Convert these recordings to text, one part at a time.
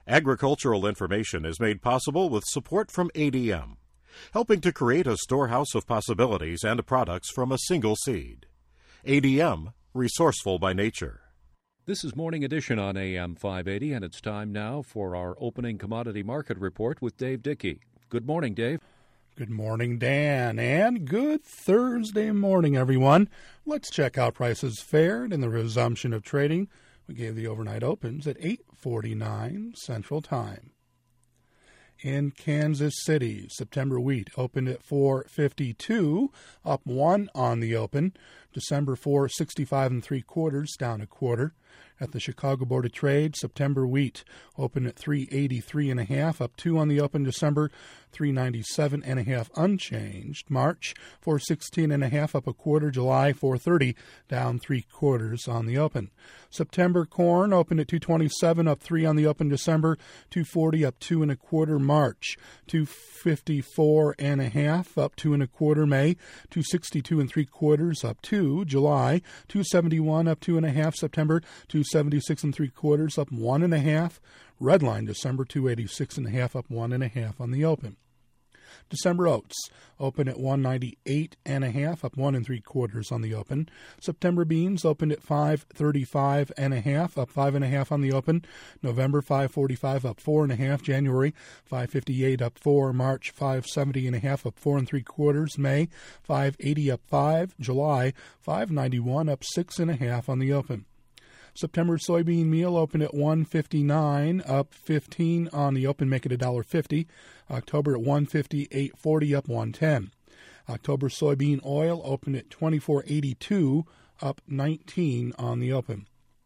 Agricultural information is made possible with support from ADM, helping to create a storehouse of possibilities and products from a single seed. ADM, resourceful by nature. This is Morning Edition on AM 580, and it's time now for our opening commodity market report with Dave Dickey. Good morning, Dave. Good morning, Dan, and good Thursday morning, everyone. Let's check how prices fared in the resumption of trading. We gave the overnight opens at 8:49 Central Time. In Kansas City, September wheat opened at $4.52, up 1 on the open. December $4.65 3/4, down 1/4. At the Chicago Board of Trade, September wheat opened at $3.83 1/2, up 2 on the open. December $3.97 1/2, unchanged. March $4.16 1/2, up 1/4. July $4.30, down 3/4 on the open. September corn opened at $2.27, up 3 on the open. December $2.40, up 2 1/4. March $2.54 1/2, up 2 1/4. May $2.62 3/4, up 2. July $2.71, up 2 1/2. September $2.76 3/4, up 1 1/2. Redline December $2.86 1/2, up 1 1/2 on the open. December oats opened at $1.98 1/2, up 1 3/4 on the open. September beans opened at $5.35 1/2, up 5 1/2 on the open. November $5.45, up 4 1/2. January $5.58, up 4. March $5.70 1/2, up 4 3/4. May $5.80, up 5. July $5.91, up 6 1/2 on the open. September soybean meal opened at $1.59, up 15 on the open, make it $1.50. October at $1.50, $8.40, up 1.10. October soybean oil opened at $24.82, up 19 on the open.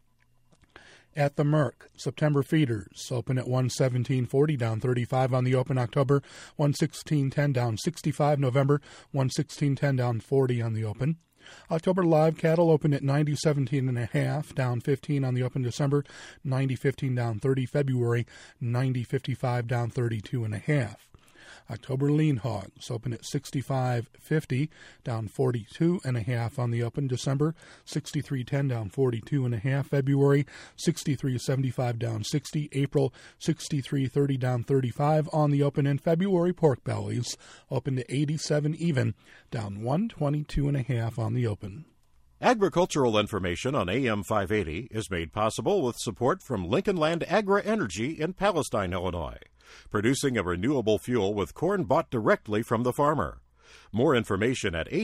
At the Merck, September feeders open at $117.40, down 35 on the open. October $116.10, down 65. November $116.10, down 40 on the open. October live cattle opened at $90.17 1/2, down 15 on the open. December $90.15, down 30. February $90.55, down 32 1/2. October lean hogs opened at $65.50, down 42 1/2 on the open. December $63.10, down 42 1/2. February $63.75, down 60. April $63.30, down 35 on the open. And February pork bellies opened at 87 even, down 122 1/2 on the open. Agricultural information on AM 580 is made possible with support from Lincoln Land Agri-Energy in Palestine, Illinois, producing a renewable fuel with corn bought directly from the farmer. More information at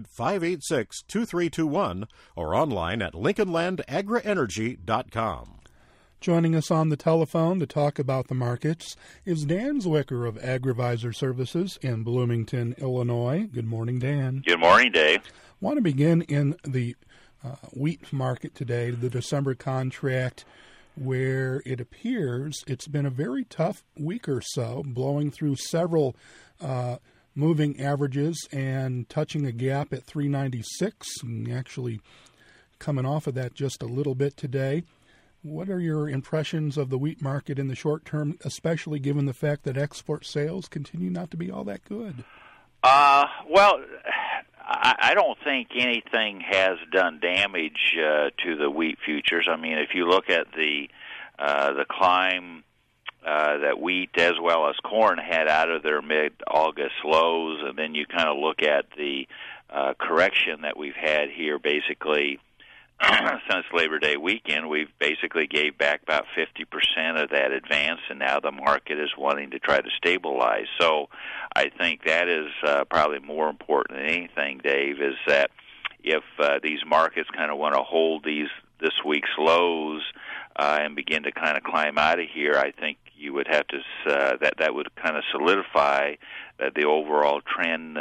800-586-2321 or online at lincolnlandagrienergy.com. Joining us on the telephone to talk about the markets is Dan Zwicker of AgriVisor Services in Bloomington, Illinois. Good morning, Dan. Good morning, Dave. I want to begin in the wheat market today, the December contract, where it appears it's been a very tough week or so, blowing through several moving averages and touching a gap at 396, and actually coming off of that just a little bit today. What are your impressions of the wheat market in the short term, especially given the fact that export sales continue not to be all that good? Well, I don't think anything has done damage to the wheat futures. I mean, if you look at the climb that wheat as well as corn had out of their mid-August lows, and then you kind of look at the correction that we've had here basically since Labor Day weekend, we've basically gave back about 50% of that advance, and now the market is wanting to try to stabilize. So I think that is probably more important than anything, Dave, is that if these markets kind of want to hold this week's lows and begin to kind of climb out of here, I think you would have to that would kind of solidify that the overall trend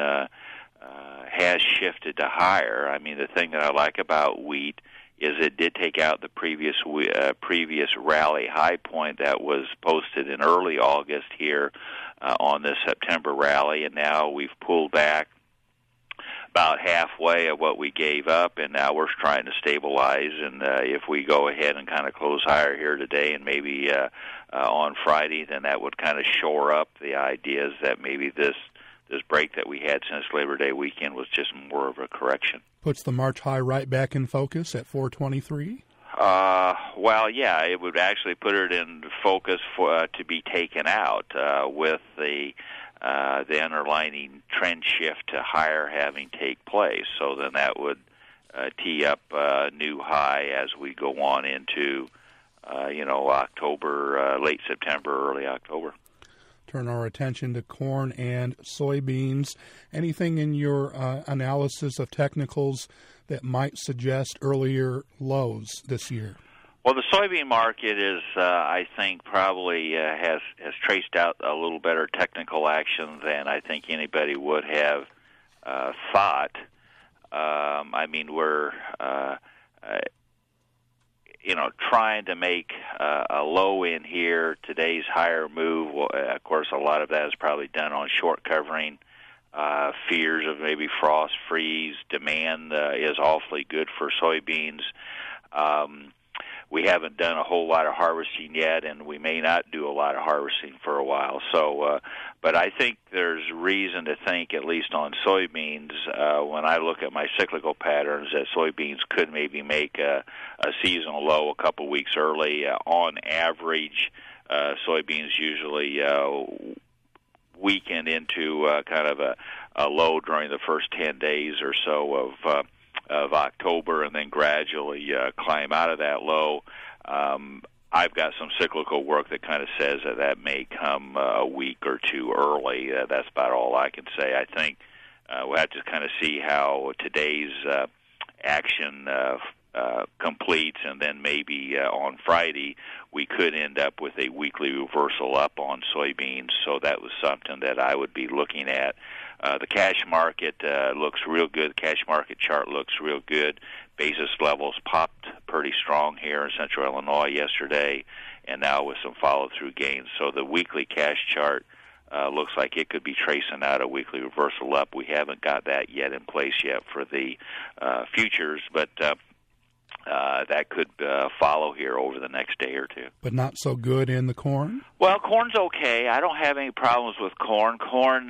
has shifted to higher. I mean, the thing that I like about wheat is it did take out the previous rally high point that was posted in early August here on this September rally, and now we've pulled back about halfway of what we gave up, and now we're trying to stabilize. And if we go ahead and kind of close higher here today and maybe on Friday, then that would kind of shore up the ideas that maybe this break that we had since Labor Day weekend was just more of a correction. Puts the March high right back in focus at 423? Well, yeah, it would actually put it in focus for to be taken out with the underlying trend shift to higher having take place. So then that would tee up a new high as we go on into October, late September, early October. Turn our attention to corn and soybeans. Anything in your analysis of technicals that might suggest earlier lows this year? Well, the soybean market is, I think, probably has traced out a little better technical action than I think anybody would have thought. I mean, we're trying to make a low in here. Today's higher move, well, of course, a lot of that is probably done on short covering. Fears of maybe frost freeze. Demand is awfully good for soybeans. We haven't done a whole lot of harvesting yet, and we may not do a lot of harvesting for a while. So, but I think there's reason to think, at least on soybeans, when I look at my cyclical patterns, that soybeans could maybe make a seasonal low a couple weeks early. On average, soybeans usually weaken into kind of a low during the first 10 days or so of October, and then gradually climb out of that low. I've got some cyclical work that kind of says that may come a week or two early. That's about all I can say. I think we'll have to kind of see how today's action completes, and then maybe on Friday we could end up with a weekly reversal up on soybeans. So that was something that I would be looking at. The cash market looks real good. The cash market chart looks real good. Basis levels popped pretty strong here in central Illinois yesterday, and now with some follow-through gains. So the weekly cash chart looks like it could be tracing out a weekly reversal up. We haven't got that yet in place yet for the futures, but that could follow here over the next day or two. But not so good in the corn? Well, corn's okay. I don't have any problems with corn. Corn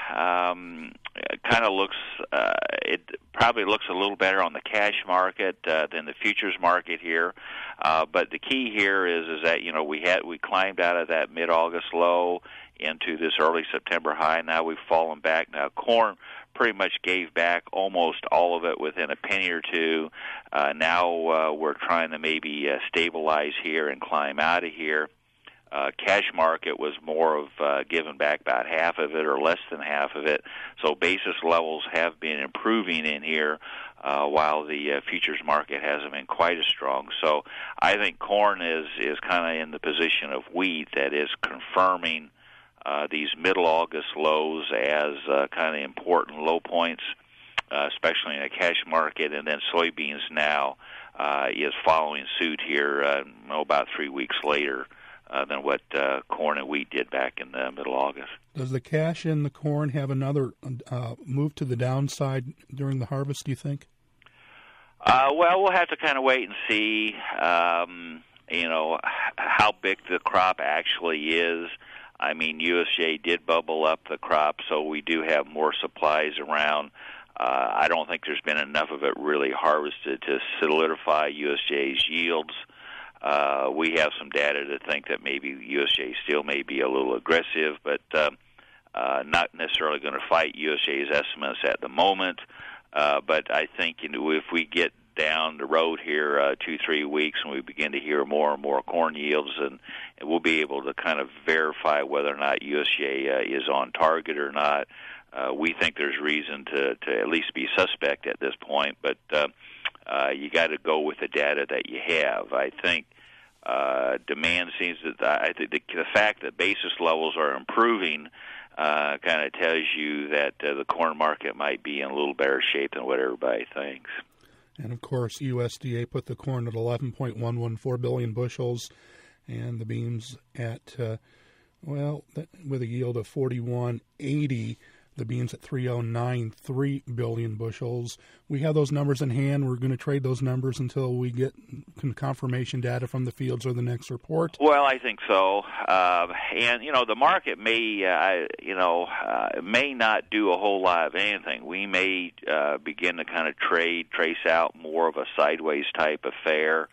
kind of looks, it probably looks a little better on the cash market than the futures market here. But the key here is that, we climbed out of that mid-August low into this early September high. Now we've fallen back. Now corn pretty much gave back almost all of it within a penny or two. Now we're trying to maybe stabilize here and climb out of here. Cash market was more of giving back about half of it or less than half of it. So basis levels have been improving in here while the futures market hasn't been quite as strong. So I think corn is kind of in the position of wheat, that is confirming these middle August lows as kind of important low points, especially in the cash market. And then soybeans now is following suit here about 3 weeks later than what corn and wheat did back in the middle August. Does the cash in the corn have another move to the downside during the harvest, do you think? Well, we'll have to kind of wait and see, how big the crop actually is. I mean, USDA did bubble up the crop, so we do have more supplies around. I don't think there's been enough of it really harvested to solidify USDA's yields. We have some data to think that maybe USDA still may be a little aggressive, but not necessarily going to fight USDA's estimates at the moment. But I think if we get down the road here 2-3 weeks and we begin to hear more and more corn yields, and we'll be able to kind of verify whether or not USDA is on target or not. We think there's reason to at least be suspect at this point, but you got to go with the data that you have. I think demand seems that I think the fact that basis levels are improving kind of tells you that the corn market might be in a little better shape than what everybody thinks. And, of course, USDA put the corn at 11.114 billion bushels and the beans at, with a yield of 41.80, the beans at 3.093 billion bushels. We have those numbers in hand. We're going to trade those numbers until we get confirmation data from the fields or the next report. Well, I think so. And, the market may, may not do a whole lot of anything. We may begin to kind of trace out more of a sideways type affair.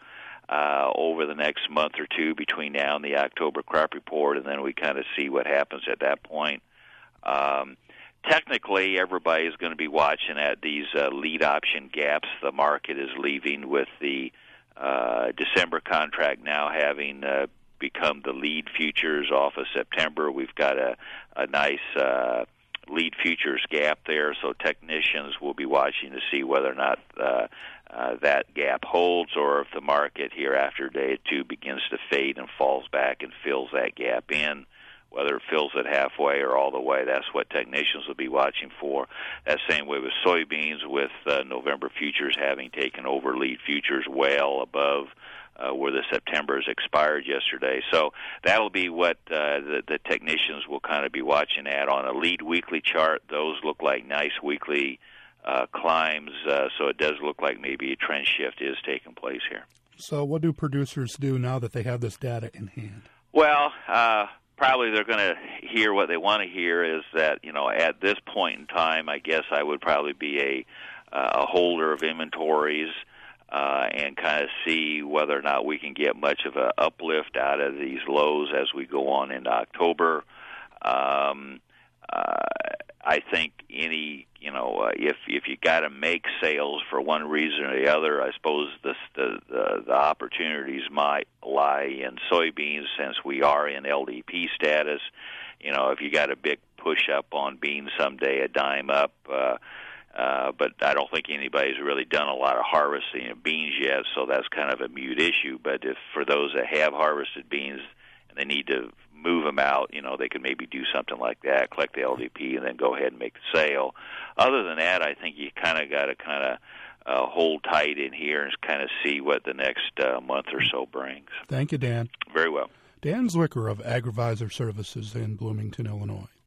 over the next month or two between now and the October crop report, and then we kind of see what happens at that point. Technically, everybody's going to be watching at these lead option gaps the market is leaving, with the December contract now having become the lead futures off of September. We've got a nice lead futures gap there, so technicians will be watching to see whether or not that gap holds, or if the market here after day two begins to fade and falls back and fills that gap in. Whether it fills it halfway or all the way, that's what technicians will be watching for. That same way with soybeans, with November futures having taken over lead futures well above where the September's expired yesterday. So that'll be what the technicians will kind of be watching at. On a lead weekly chart, those look like nice weekly climbs, so it does look like maybe a trend shift is taking place here. So what do producers do now that they have this data in hand? Well, probably they're going to hear what they want to hear, is that, at this point in time, I guess I would probably be a holder of inventories and kind of see whether or not we can get much of an uplift out of these lows as we go on into October. I think if you got to make sales for one reason or the other, I suppose the opportunities might lie in soybeans, since we are in LDP status. If you got a big push up on beans someday, a dime up, but I don't think anybody's really done a lot of harvesting of beans yet, so that's kind of a mute issue. But if for those that have harvested beans and they need to move them out, they could maybe do something like that, collect the LDP, and then go ahead and make the sale. Other than that, I think you kind of got to hold tight in here and kind of see what the next month or so brings. Thank you, Dan. Very well. Dan Zwicker of AgriVisor Services in Bloomington, Illinois.